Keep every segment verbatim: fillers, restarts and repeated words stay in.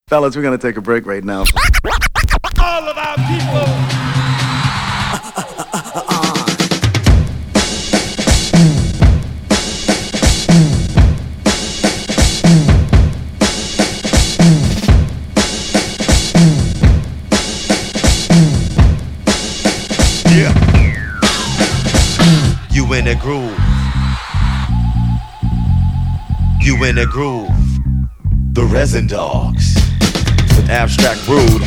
Fellas, we're gonna take a break right now. All of our people. Yeah. You in a groove. You in a groove. The Resin Dogs with Abstract Rude.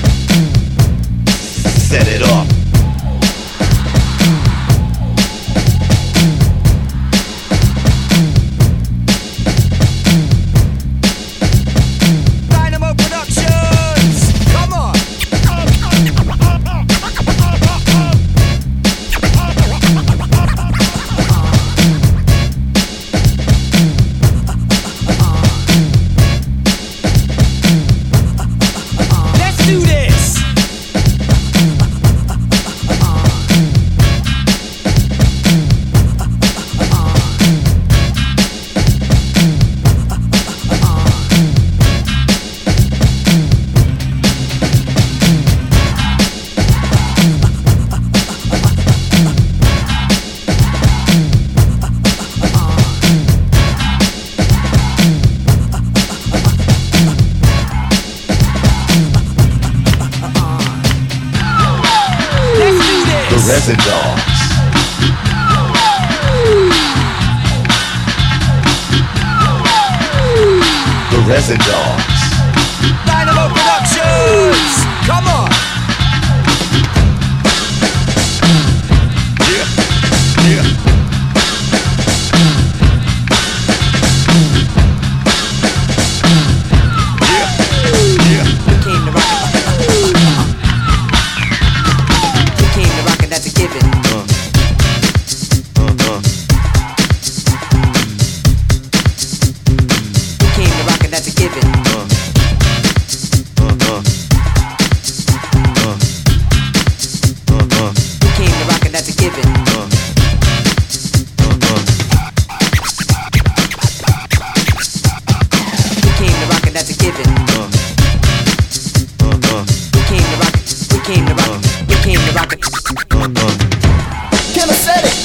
Set it up. Dynamo Productions. Come on. Let's do this. The Resin Dogs. The Resin Dogs. Dynamo Productions. Come on. Yeah. Yeah. Yeah. Yeah. We came to rock it. We came to rock it, that's a given. Uh. Uh-huh. We came to rock it, that's a given. Uh. Uh-huh. Uh. Uh-huh. We came to rock it, that's a given. Uh. Uh-huh. We came to rock it, that's a given. Uh. Uh-huh. We came to rock it. We came to rock it. We came to rock it. Uh-huh. Killer said it.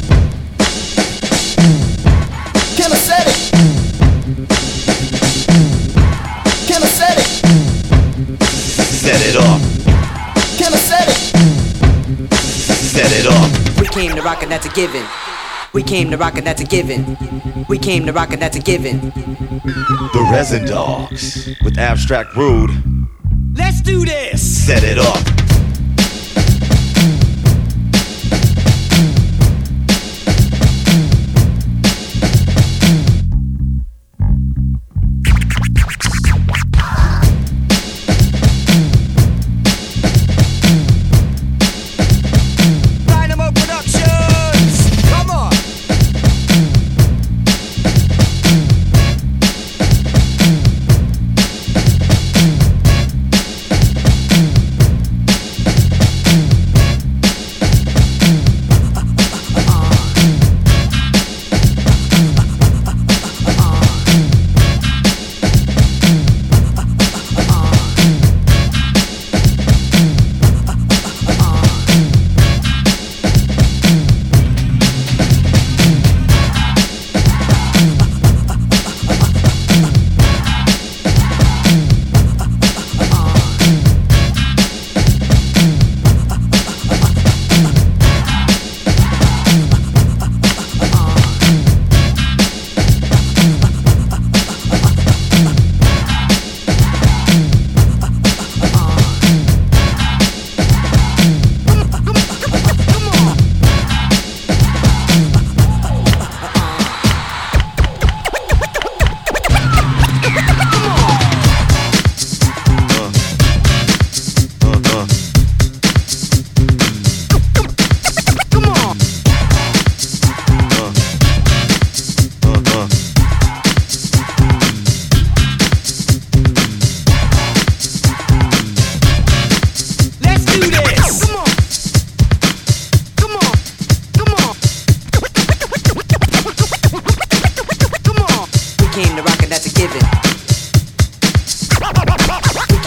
Killer said it. Killer said it. Set it up. Killer said it. Set it up. We came to rock it, that's a given. We came to rock it, that's a given. We came to rock it, that's a given. The Resin Dogs with Abstract Rude. Let's do this. Set it up. Dynamo Productions. Come on.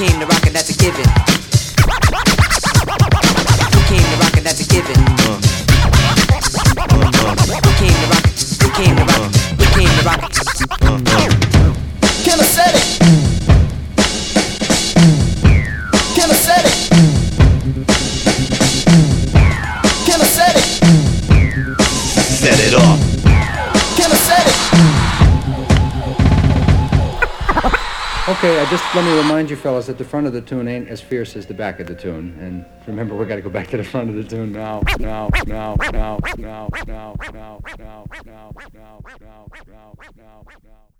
came to rock and that's a given. We came to rock and that's a given. We came to rock. We came to rock. We came to rock. Can I set it? Can I set it? Can I set it? Set it off. Can I set it? Okay, I just let me remind you fellas that the front of the tune ain't as fierce as the back of the tune. And remember, we got to go back to the front of the tune now, now, now, now, now, now, now, now, now, now, now, now, now, now.